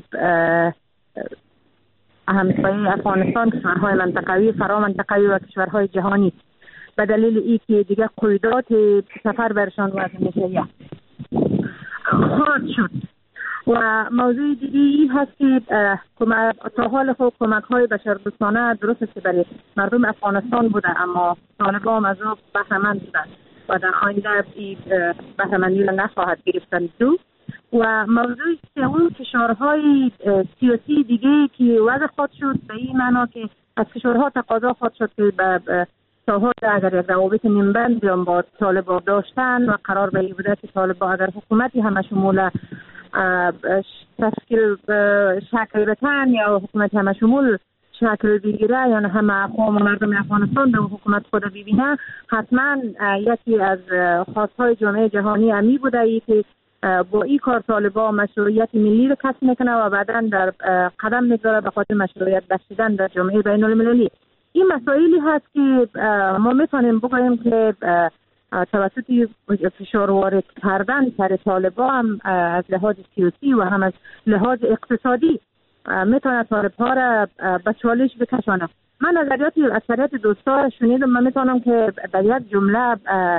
همسایه افغانستان، کشورهای منطقوی، فرامنطقوی و کشورهای جهانی، به دلیل ای که دیگه قیودات سفر برشان وضع میشه خواهد شد. و موضوع دیگه ای هست که تا حال خود کمک های بشردوستانه درست است برای مردم افغانستان بوده، اما طالبان از او بهره‌مند بودند و در آینده این بهره‌مندی را نخواهد گرفتن. دو و موضوع سوم فشارهای سیاسی دیگه که وضع خود شد به این معنا که از فشارها تقاضا خود شد که به ساحات اگر یک روابط نیمبند بیان با طالبان داشتن و قرار به این بوده که طالبان اگر حکومتی همه شمول تشکیل شکل بتن یا حکومت همه شمول شکل بگیره یا همه اقوام و مردم افغانستان به حکومت خود ببینه، حتما یکی از خواستهای جامعه جهانی امی بوده ای که با این کار طالبان مشروعیت ملی رو کسب میکنه و بعدا در قدم میگذاره به خاطر مشروعیت بخشیدن در جامعه بین المللی. این مسائلی هست که ما میتونیم بگوییم که توسط فشار وارد کردن سر طالبان هم از لحاظ سیاسی و هم از لحاظ اقتصادی میتونه طالب‌ها را به چالش بکشانه. من نظریات اکثریت دوستا شنیدم، من میتونم که در یک جمله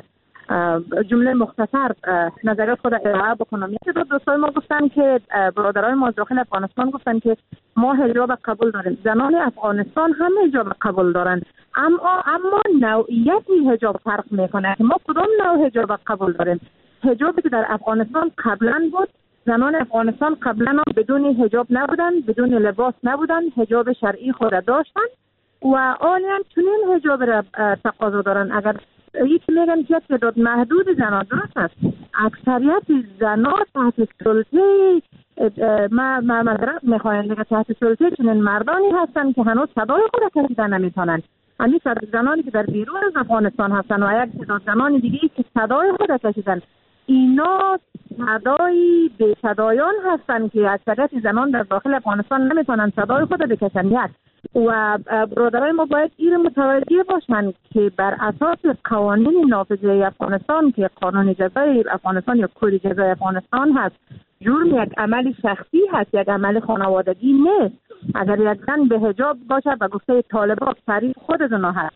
جمله مختصر نظریات خود ارائه بکنم. یکی دو دوستای ما گفتن که برادرای ما داخل افغانستان گفتن که ما حجاب قبول داریم، زنان افغانستان هم حجاب قبول دارن، اما اما نوعیت حجاب فرق میکنه که ما کدام نوع حجاب قبول داریم. حجابی که در افغانستان قبلا بود، زنان افغانستان قبلا بدون حجاب نبودن، بدون لباس نبودن، حجاب شرعی خود داشتن و آنها چنین حجاب را تقاضا دارن. اگر یکی میگن که تعداد محدود زنان درست است، اکثریت زنان تحت سلطه ما ما مدرک میخواین که تحت سلطه چنین مردانی هستن که هنوز صدای خود کشیدن نمیتونن. همین زنانی که در بیرون از افغانستان هستن و یک تعداد زنان دیگه که صدای خود کشیدن، اینا صدای بی صدایان هستن که اکثریت زنان در داخل افغانستان نمیتونن صدای خود بکشن. یک و برادرای ما باید این متوجه باشن که بر اساس قوانین نافذه افغانستان که قانون جزای افغانستان یا کد جزای افغانستان هست، جرم یک عمل شخصی هست، یک عمل خانوادگی نیست. اگر یک زن به حجاب باشه به گفته طالبان تعریف خود زنا هست،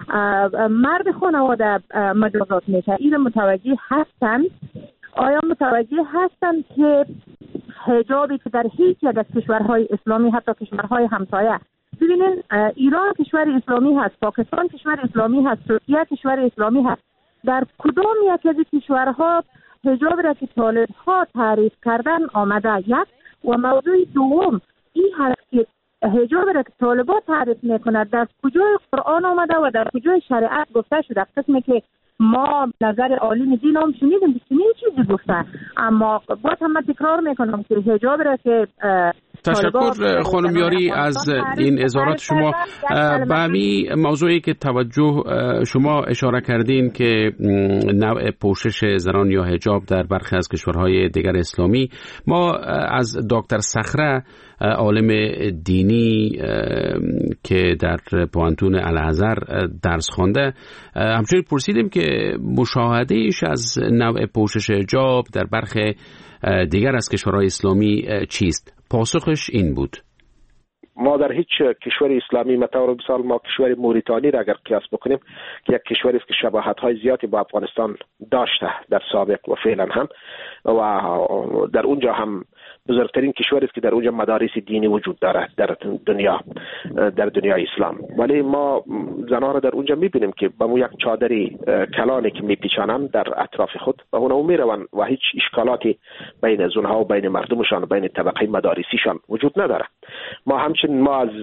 مرد خانواده مجازات میشه. این متوجه هستن؟ آیا متوجه هستن که حجابی که در هیچ یک از کشورهای اسلامی، حتی کشورهای همسایه، ببینین ایران کشور اسلامی هست، پاکستان کشور اسلامی هست، ترکیه کشور اسلامی هست، در کدام یک از کشورها حجاب را که طالب‌ها تعریف کردن آمده؟ یک و موضوع دوم این هست که حجاب را که طالبان تعریف میکنه در کجای قرآن آمده و در کجای شریعت گفته شده؟ قسمی که ما نظر عالم دین هم شنیدیم که چنین چیزی گفته، اما باز هم من تکرار میکنم که حجاب را که تشکر خانم یاری از این اظهارات شما. به همین موضوعی که توجه شما اشاره کردین که نوع پوشش زنان یا حجاب در برخی از کشورهای دیگر اسلامی، ما از دکتر صخره عالم دینی که در پوهنتون الازهر درس خوانده همچنین پرسیدیم که مشاهدهش از نوع پوشش حجاب در برخی دیگر از کشورهای اسلامی چیست؟ پاسخش این بود: ما در هیچ کشور اسلامی، مثلا مثال ما کشور موریتانی را اگر قیاس بکنیم که یک کشوری است که شباهت‌های زیادی با افغانستان داشته در سابق و فعلا هم، و در اونجا هم بزرگترین کشوری است که در اونجا مدارس دینی وجود دارد در دنیا، در دنیای اسلام. ولی ما زنان را در اونجا میبینیم که با مو یک چادری کلانی که میپیچانند در اطراف خود و اونها میروند و هیچ اشکالاتی بین از اونها و بین مردمشان و بین طبقه مدارسیشان وجود نداره. ما همچنین ما از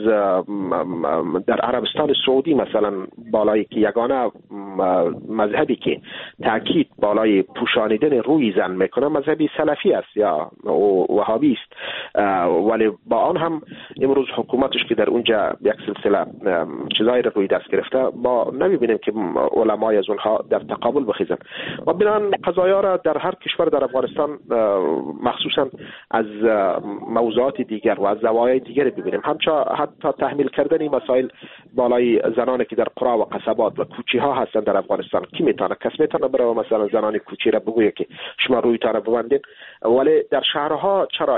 در عربستان سعودی مثلا بالای که یگانه مذهبی که تاکید بالای پوشانیدن روی زن میکنه مذهبی سلفی است یا وهابی است، ولی با آن هم امروز حکومتش که در اونجا یک سلسله چیزایی را روی دست گرفته، ما نمیبینیم که علمای از اونها در تقابل بخیزن. و بنان قضایا را در هر کشور در افغانستان مخصوصا از موضوعات دیگر و از زوایای دیگر ببینیم. همچنین حتی تحمیل کردن مسائل بالای زنانی که در قرا و قصبات و کوچه ها هستن در افغانستان، کی میتونه کس میتونه برای مثلا زنان کوچه را بگویه که شما روی تاره ببندید، ولی در شهرها چرا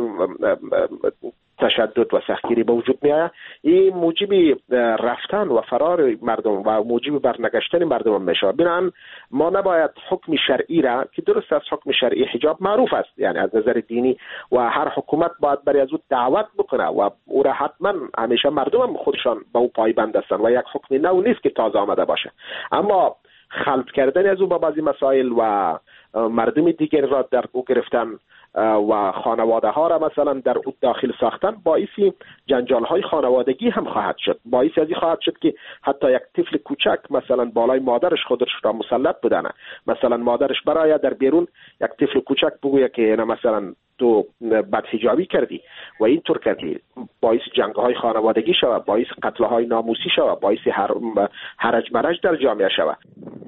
تشدد و سختگیری به وجود می آید؟ این موجب رفتن و فرار مردم و موجب برنگشتن مردم میشه. بنابراین ما نباید حکم شرعی را که درست است، حکم شرعی حجاب معروف است یعنی از نظر دینی و هر حکومت باید برای از او دعوت بکنه و او را حتما همیشه مردم خودشان به او پایبند هستند و یک حکم نو نیست که تازه آمده باشه، اما خلط کردن از او با بعضی مسائل و مردم دیگر را در او گرفتن و خانواده ها را مثلا در او داخل ساختن باعث جنجال های خانوادگی هم خواهد شد. باعث از این خواهد شد که حتی یک طفل کوچک مثلا بالای مادرش خودش را مسلط بدانه، مثلا مادرش برای در بیرون یک طفل کوچک بگوید که نه مثلا تو بدحجابی کردی و اینطور کردی، باعث جنگ های خانوادگی شود، باعث قتل های ناموسی شود، باعث هرج مرج در جامعه شود.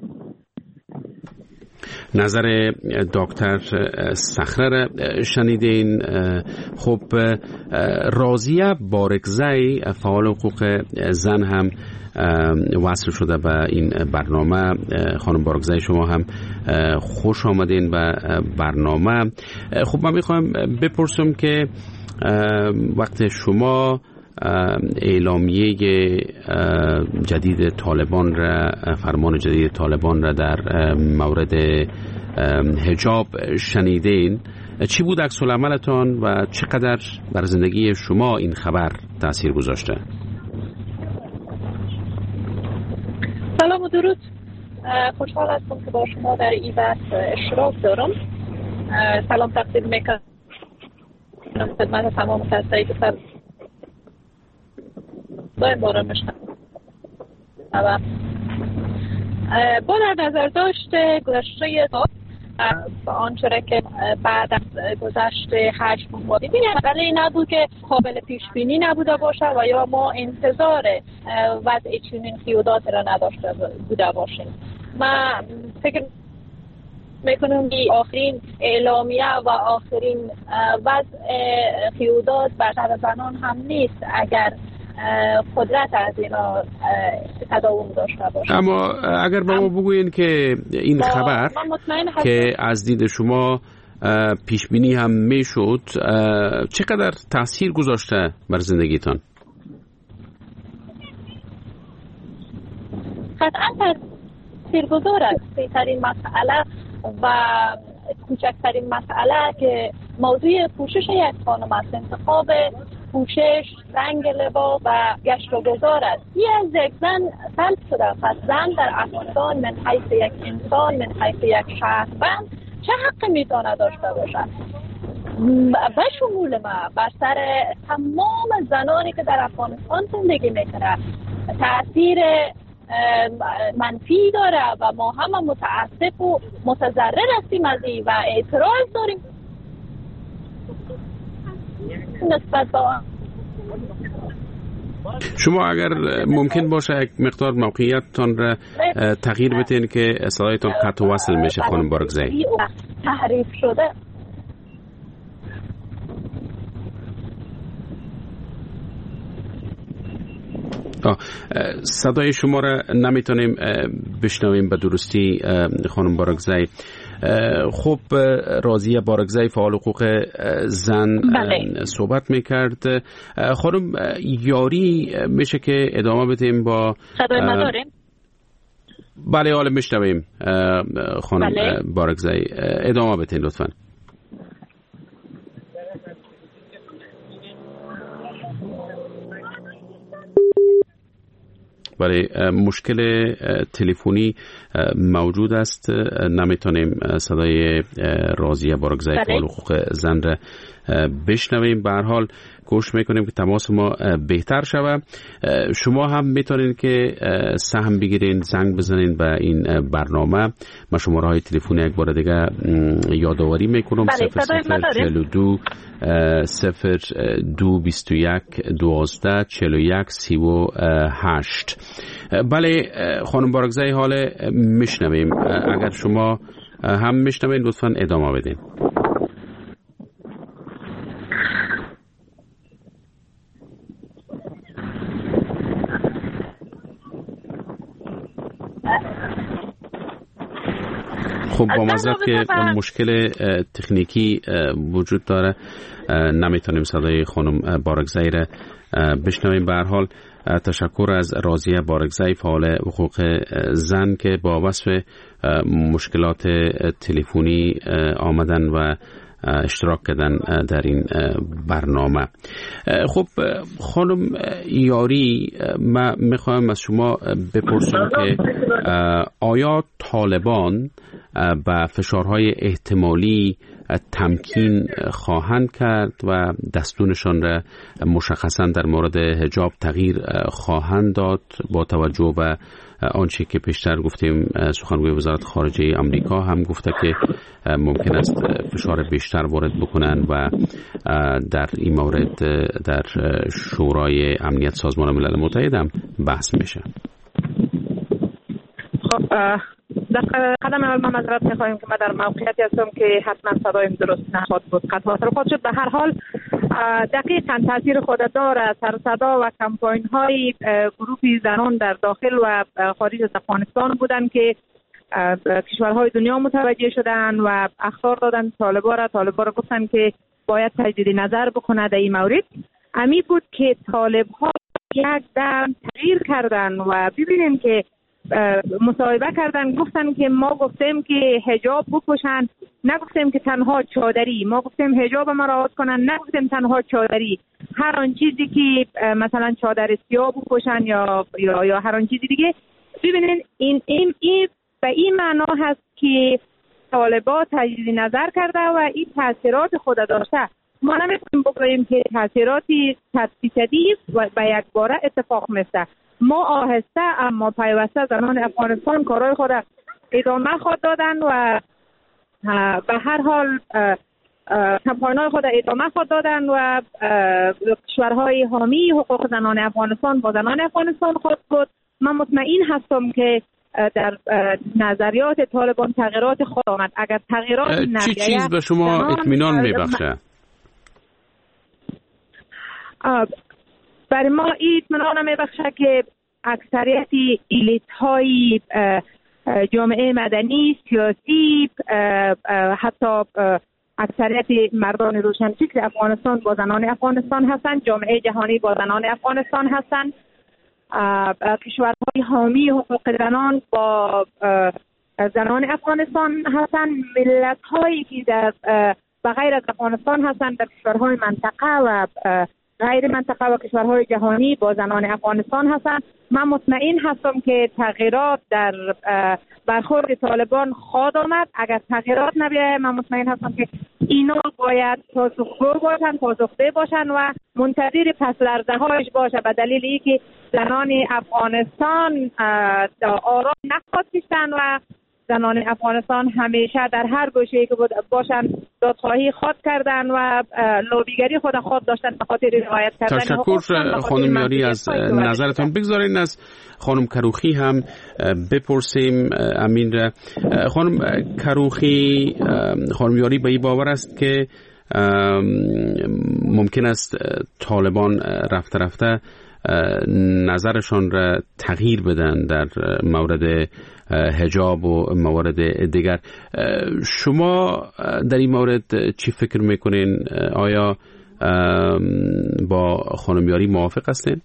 نظر دکتر صخره را شنیدین. خب راضیه بارگزی فعال حقوق زن هم وصل شده به این برنامه. خانم بارگزی شما هم خوش آمدین به برنامه. خب من میخوایم بپرسم که وقت شما اعلامیه جدید طالبان را، فرمان جدید طالبان را در مورد حجاب شنیدین، چی بود عکس العملتان و چقدر بر زندگی شما این خبر تأثیر گذاشته؟ سلام و درود. خوشحال هستم که با شما در این بحث اشتراک دارم. سلام تقدیم میکنم خدمت تمام کسایی که سر دایم بارا میشنم. با در نظر داشت گذشته تا و آنچه که بعد از گذشت هشت ماه دیدیم مسئله این نبود که قابل پیش بینی نبوده باشه و یا ما انتظار وضع چنین قیودات را نداشته بوده باشیم. من فکر میکنم که آخرین اعلامیه و آخرین وضع قیودات بر سر زنان هم نیست اگر قدرت از اینا تداوم داشته باشه. اما اگر با ما بگوین که این خبر که از دید شما پیش بینی هم میشد، چقدر تاثیر گذاشته بر زندگیتان؟ قطعا تاثیرگذار است. بهترین مسئله و کوچکترین مسئله که موضوع پوشش یک خانم است، انتخاب پوشش، رنگ لباس و گشت و گذار است. این از یک زن سلب شده. پس زن در افغانستان من حیث یک انسان، من حیث یک شهروند چه حقی میتونه داشته باشد؟ به شمول ما بر سر تمام زنانی که در افغانستان زندگی میکنه تأثیر منفی داره و ما هم متاسف و متضرر هستیم از این و اعتراض داریم نسبت با. شما اگر ممکن باشه یک مقدار موقعیتتان را تغییر بدین که صدایتان قطع و وصل میشه خانم بارگزی. تحریف شده. صدای شما را نمیتونیم بشنویم به درستی خانم بارگزی. خب راضیه بارگزی فعال حقوق زن بله. صحبت میکرد. خانم یاری میشه که ادامه بدیم با صدای ما داریم؟ بله حالا میشنویم خانم بله. بارگزی ادامه بدین لطفا. برای مشکل تلفنی موجود است، نمیتونیم صدای راضیه بارگزی فعال حقوق زن را بشنویم. به هر حال کوشش میکنیم که تماس ما بهتر شود. شما هم میتونین که سهم بگیرین، زنگ بزنین به این برنامه. من شماره های تلفنی یک بار دیگه یادآوری میکنم: صفر صفر چهل و دو صفر دو بیست و یک دوازده چهل و یک سی و هشت. بله خانم بارگزی حال میشنویم. اگر شما هم میشنوین لطفا ادامه بدین. خب با معذرت که مشکل تکنیکی وجود داره، نمیتونیم صدای خانم بارگزی را بشنویم. به هر حال تشکر از راضیه بارگزی فعال حقوق زن که با وصف مشکلات تلفنی آمدن و اشتراک کردن در این برنامه. خب خانم یاری، من میخوایم از شما بپرسم که آیا طالبان به فشارهای احتمالی تمکین خواهند کرد و دستورشان را مشخصا در مورد حجاب تغییر خواهند داد با توجه به آنچه که پیشتر گفتیم. سخنگوی وزارت خارجه آمریکا هم گفته که ممکن است فشار بیشتر وارد بکنن و در این مورد در شورای امنیت سازمان ملل متحد هم بحث میشه. خب در قدم اول ما معذرت می‌خوایم که ما در موقعیتی هستم که حتما صدایم درست نخواد بود، قطع خود شد. به هر حال دقیقاً تاثیر خود داره. سر صدا و کمپاین های گروه زنان در داخل و خارج از افغانستان بودن که کشورهای دنیا متوجه شدن و اخطار دادن طالبان را طالبان را گفتن که باید تجدید نظر بکنه در این مورد. امی بود که طالب‌ها یک دم تغییر کردن و ببینیم که مصاحبه کردن، گفتن که ما گفتیم که حجاب بپوشن، نگفتیم که تنها چادری، ما گفتیم حجاب مراعات کنن، نگفتیم تنها چادری، هر آن چیزی که مثلا چادر سیاه بپوشن یا یا یا هر آن چیزی دیگه. ببینین این این این به این معنا هست که طالبان تجدید نظر کرده و این تاثیرات خود داشته. ما نمیتونیم بگوییم که تاثیراتی صد درصدی و به یک باره اتفاق میفته. ما آهسته اما پیوسته زنان افغانستان کارهای خود ادامه خود دادن و به هر حال کمپاین‌های خود ادامه خود دادن و کشورهای حامی حقوق زنان افغانستان با زنان افغانستان خود بود. من مطمئن هستم که در نظریات طالبان تغییرات خود آمد. اگر تغییرات نمیاد چی چیز به شما اطمینان میبخشه؟ برای ما این اطمینان میبخشه که اکثریت الیت های جامعه مدنی، سیاسی، حتی اکثریت مردان روشنفکر افغانستان با زنان افغانستان هستند، جامعه جهانی با زنان افغانستان هستند، کشورهای حامی حقوق زنان با زنان افغانستان هستند، ملت هایی که در بغیر از افغانستان هستند در کشورهای منطقه و غیر منطقه و کشورهای جهانی با زنان افغانستان هستند. من مطمئن هستم که تغییرات در برخورد طالبان خواهد آمد. اگر تغییرات نبیاید من مطمئن هستم که اینا باید پاسخگو باشن، پاسخده باشن و منتظر پس لرزه هایش باشه، به دلیل اینکه زنان افغانستان آرام نخواهد کشتن و زنان افغانستان همیشه در هر گوشه‌ای که باشن دادخواهی خود کردن و لابیگری خود خود داشتن به خاطر رعایت کردن. تشکر خانم یاری از نظرتان. بگذارین از خانم کروخی هم بپرسیم امین را. خانم کروخی، خانم یاری به این باور است که ممکن است طالبان رفته رفته نظرشان را تغییر بدن در مورد حجاب و موارد دیگر. شما در این مورد چی فکر میکنین؟ آیا با خانم یاری موافق هستین؟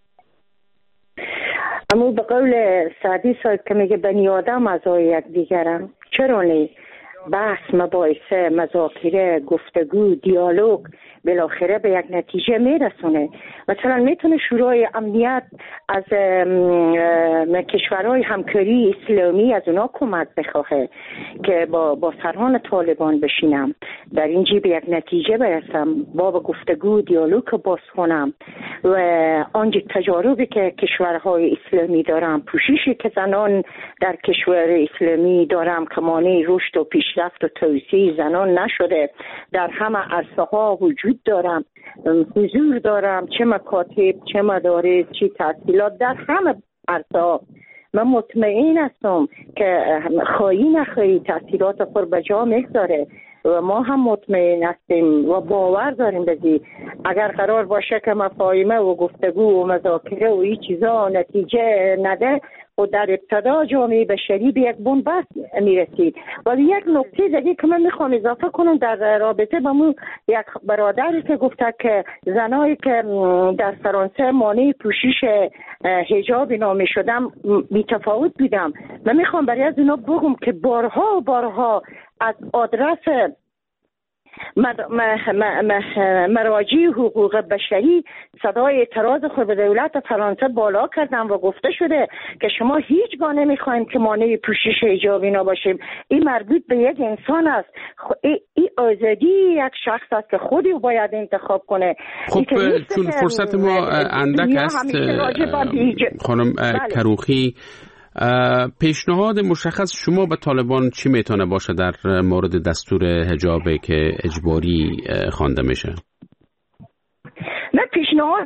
اما به قول سعدی صاحب که میگه بنی آدم اعضای یک دیگرن، چرا نیست؟ بحث، مباحثه، مذاکره، گفتگو، دیالوگ بالاخره به یک نتیجه میرسونه. مثلا میتونه شورای امنیت از کشورهای همکاری اسلامی از اونا کمک بخواه که با با سران طالبان بشینم در اینجی به یک نتیجه برسم، با گفتگو دیالوگ باز کنم و آنجا تجاربی که کشورهای اسلامی دارم، پوششی که زنان در کشور اسلامی دارم که مانع رشد و پیشرفت و توسعه زنان نشده، در همه عرصه ها وجود دارم، حضور دارم، چه مکاتب، چه مدارس، چه تحصیلات، در همه عرصه. من مطمئن هستم که خواهی نخواهی تحصیلات خود به جا میگذاره و ما هم مطمئن هستیم و باور داریم بزی اگر قرار باشه که مفاهمه و گفتگو و مذاکره و این چیزا نتیجه نده و در ابتدا جامعه بشری به یک بنبست میرسید. و یک نکته دیگه که من میخوام اضافه کنم در رابطه با مون یک برادری که گفته که زنایی که در فرانسه مانع پوشش حجاب نامی شدم بی‌تفاوت بودم. من میخوام برای از اینا بگم که بارها و بارها از آدرس مراجع حقوق بشری صدای اعتراض خود به دولت فرانسه بالا کردن و گفته شده که شما هیچگاه نمیخوایم که مانع پوشش حجاب اینا باشیم. این مربوط به یک انسان است. این آزادی یک شخص است که خودی باید انتخاب کنه. خب چون فرصت ما اندک است خانم کروخی، پیشنهاد مشخص شما به طالبان چی میتونه باشه در مورد دستور حجابی که اجباری خوانده میشه؟ نه، پیشنهاد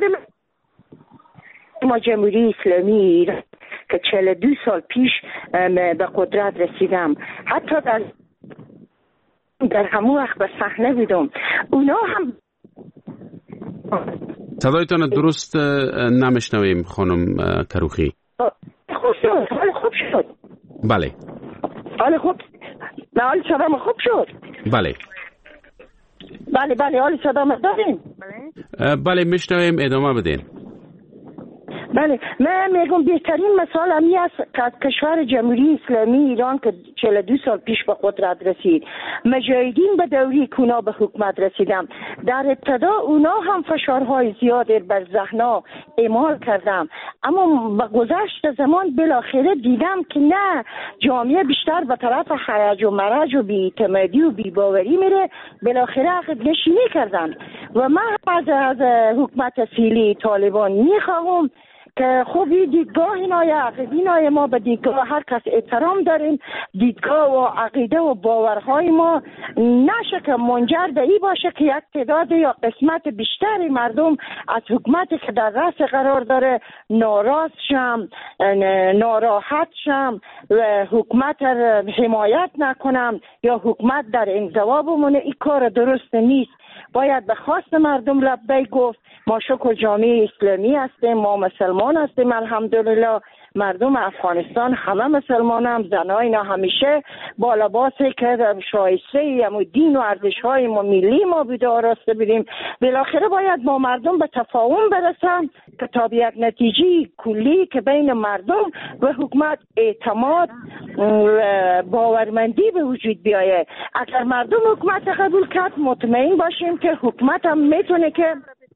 ما جمهوری اسلامی ایران که چهل و دو سال پیش به قدرت رسیدم، حتی در در همون وقت به صحنه بودم، اونا هم صدایتان درست نمیشنویم خانم کروخی. خوب شد، حال خوب شد. بله. حال خوب، نه حال صدام خوب شد. بله. بله بله حال صدام داریم. بله. بله میشنویم، ادامه بدین. بله، من میگم بهترین مثال همی است که از کشور جمهوری اسلامی ایران که چهل و دو سال پیش به قدرت رسید، مجاهدین به دوری کونا به حکومت رسیدم. در ابتدا اونا هم فشارهای زیادی بر ذهنها اعمال کردم، اما با گذشت زمان بالاخره دیدم که نه، جامعه بیشتر به طرف حرج و مرج و بی‌اعتمادی و بی‌باوری میره. بالاخره عقب نشینی کردن و من از از حکومت فعلی طالبان میخواهم که خوب دیدگاه اینای عقیدینای ما به دیدگاه هر کس احترام داریم، دیدگاه و عقیده و باورهای ما نشه که منجر به این باشه که یک تعداد یا قسمت بیشتری مردم از حکومتی که در رأس قرار داره ناراض شم، ناراحت شم و حکومت حمایت نکنم یا حکومت در انزوا بمونه. این کار درست نیست. باید به خواست مردم لبیک گفت. ما شکر جامعه اسلامی هستیم، ما مسلمان هستیم الحمدلله. مردم افغانستان همه مسلمان هم، زنای اینا همیشه با لباسی که شایسته هم دین و ارزش های ما ملی ما بوده آراسته بدیم. بالاخره باید با مردم به تفاهم برسن که تا به یک نتیجه کلی که بین مردم و حکومت اعتماد و باورمندی به وجود بیایه. اگر مردم حکومت قبول کرد مطمئن باشیم که حکومت هم میتونه که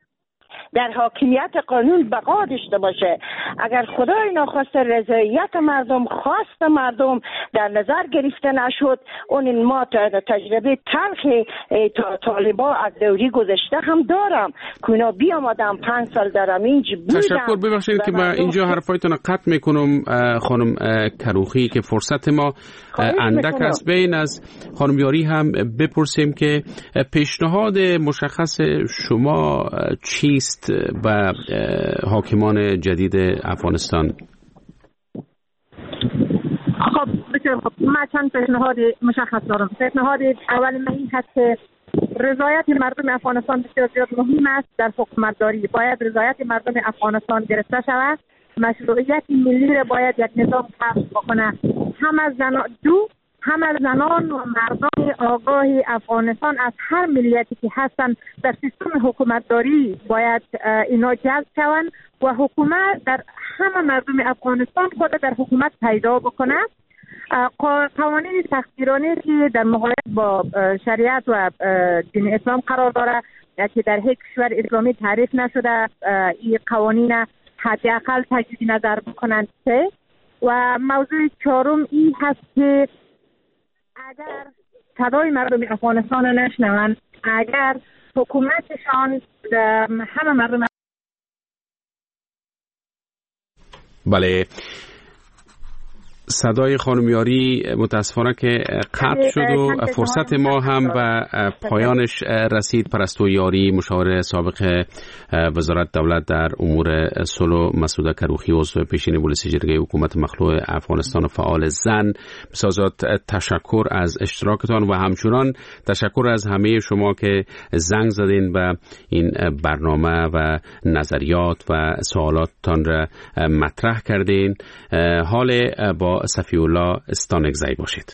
در حاکمیت قانون بقا داشته باشه. اگر خدای ناخواسته رضایت مردم، خواست مردم در نظر گرفته نشد، اون ما تجربه تلخ طالبا از دوری گذشته هم دارم که اونا بیامدن پنج سال در امینج بودن. تشکر. ببخشید که من اینجا حرفایتون قطع میکنم خانم کروخی که فرصت ما اندک است. بین از خانم یاری هم بپرسیم که پیشنهاد مشخص شما چیست به حاکمان جدید افغانستان؟ خب بسیار خب، من چند پیشنهاد مشخص دارم. پیشنهاد اول من این هست که رضایت مردم افغانستان بسیار زیاد مهم است. در حکومتداری باید رضایت مردم افغانستان گرفته شود. مشروعیت ملی را باید یک نظام کسب بکنه. هم از زنان دو هم از زنان و مردم آگاه افغانستان از هر ملیتی که هستند در سیستم حکومتداری باید اینا جذب شوند و حکومت در همه مردم افغانستان خود در حکومت پیدا بکنه. قوانین سختگیرانه که در مقایسه با شریعت و دین اسلام قرار داره که در هیچ کشور اسلامی تعریف نشده، این قوانین حداقل تجدید نظر بکنند. و موضوع چهارم این هست که اگر صدای مردم افغانستان رو نشنوند، اگر حکومتشان همه مردم بله صدای خانم یاری متاسفانه که قطع شد و فرصت ما هم به پایانش رسید. پرستو یاری، مشاور سابق وزارت دولت در امور صلح، مسعود کروخی عضو پیشین پلیس جرگه حکومت مخلوع افغانستان و فعال زن، بسازات تشکر از اشتراکتان و همچنان تشکر از همه شما که زنگ زدین و این برنامه و نظریات و سوالاتتان را مطرح کردین. حال با صفی الله استانگزی باشید.